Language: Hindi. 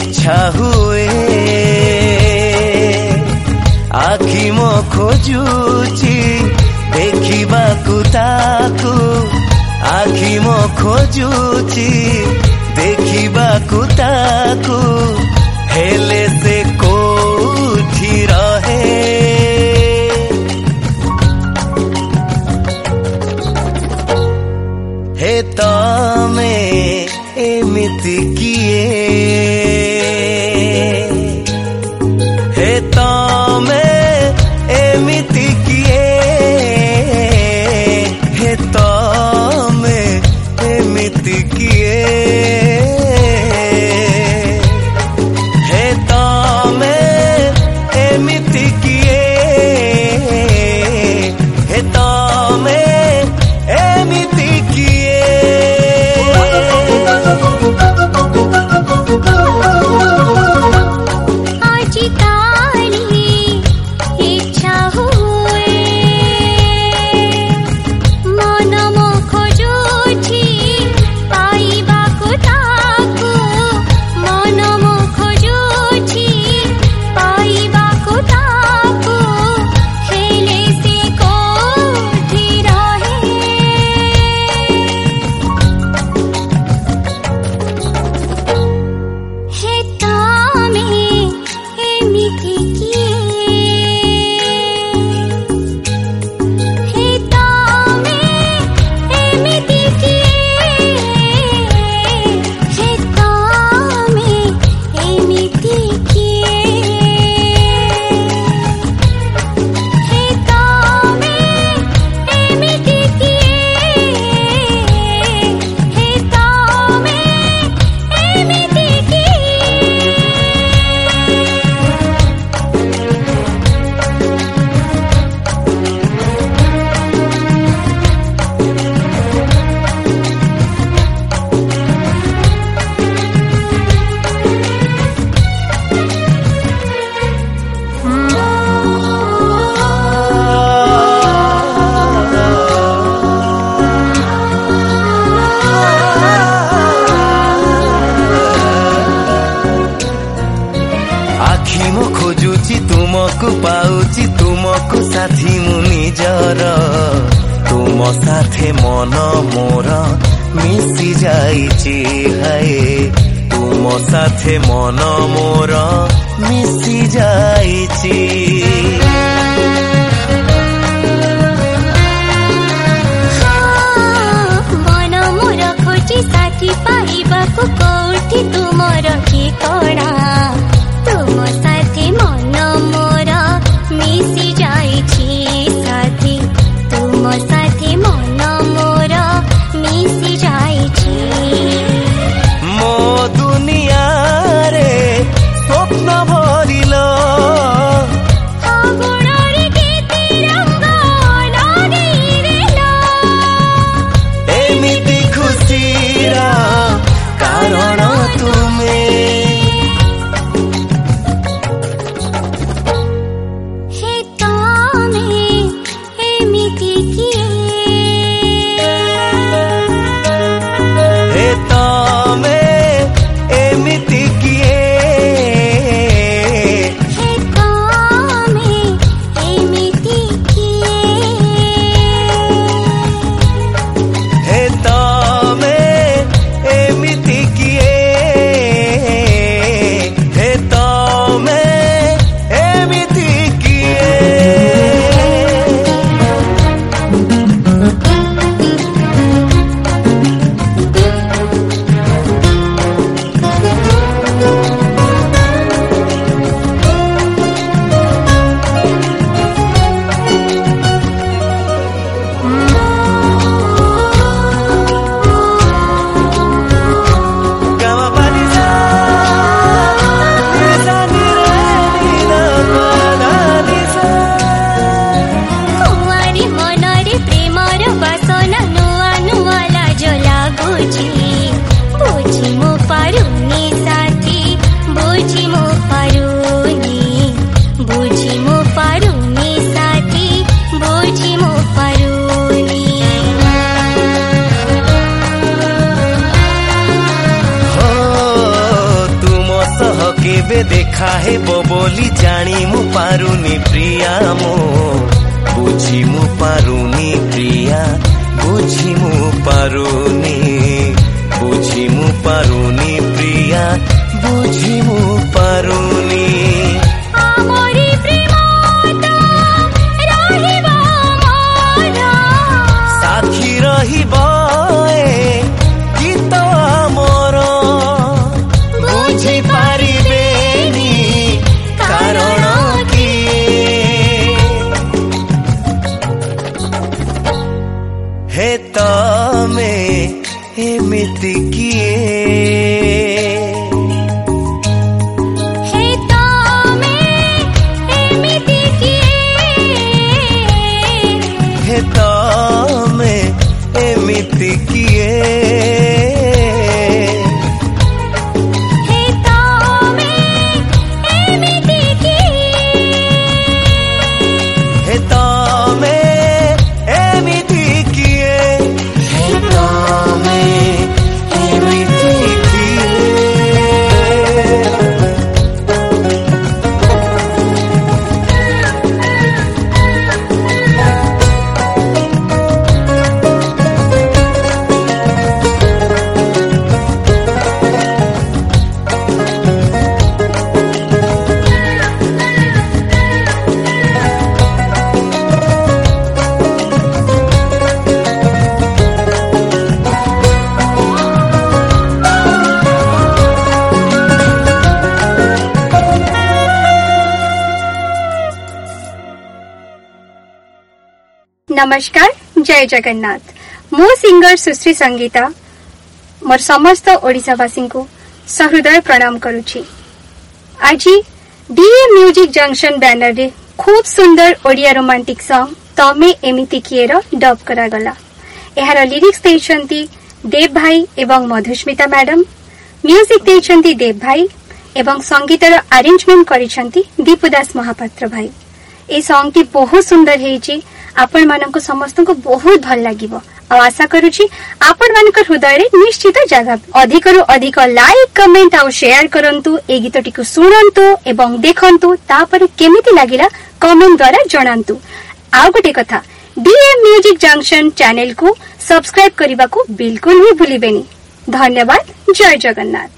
इच्छा हुए आखि मो खोजुची देखिबाकु ताकु आखि मो खोजुची देखिबाकु ताकु हेले से कोठी रहे हे तमे एमिति किए हे तमे एमिति किए हे तमे एमिति किए हे तमे एमिति किए हे तमे एमिति किए खोजुची तुमको पाउची तुमको साथी मु निजर तुम साथे मन मोर मिसी जाइची हाय तुम साथे मन मोर मिसी जाइची मन मोर खोजी साथी पाइबाकु कोठी तुमर की कड़ा तुम साथी मन मोर मिसी जाइछि साथी तुम साथी मन मोर मिसी जाइछि मो दुनिया रे स्वप्न भरिल फागुणरे गीति रंग लगैदेल एमिति खुशीर कारण केबे देखा हेबो बोली जानी मु पारुनी प्रिया मो बुझी मु पारुनी प्रिया बुझी मु पारुनी बुझी मु पारुनी प्रिया बुझी मु पारुनी आमोरी प्रेमाता रहिबा मोर साथी रहिबा ए गीत मोर बुझी पारिबेनी कारण की हे तमे एमिति किए एमिति किए हे तमे एमिति किए हे तमे एमिति किए हे तमे एमिति किए। नमस्कार जय जगन्नाथ मु सिंगर सुश्री संगीता मोर समस्त ओडिशावासी को सहृदय प्रणाम करुछि। आज डीए म्यूजिक जंक्शन बैनर रे खूब सुंदर ओडिया रोमांटिक सॉन्ग तमे एमिति किए डब करा गला। एहार लिरिक्स देइछंती देव भाई एवं मधुस्मिता मैडम, म्यूजिक देइछंती देव भाई एवं संगीतर अरेंजमेंट करिछंती दीपुदास महापात्र भाई। ए सॉन्ग टी बहुत सुंदर हेछि, आपण मानक समस्त को बहुत भल लागिबो। आशा करूछि आपण मानक हृदय रे निश्चित जगह। अधिकरु अधिक लाइक कमेंट और शेयर करंतु, ए गीतटी को सुनंतु एवं देखंतु, तापर केमिति लागिला कमेंट द्वारा जणांतु। आउ गोटे कथा, डीएम म्यूजिक जंक्शन चैनल को सब्सक्राइब करने को बिल्कुल भी भूलिबेनी। धन्यवाद। जय जगन्नाथ।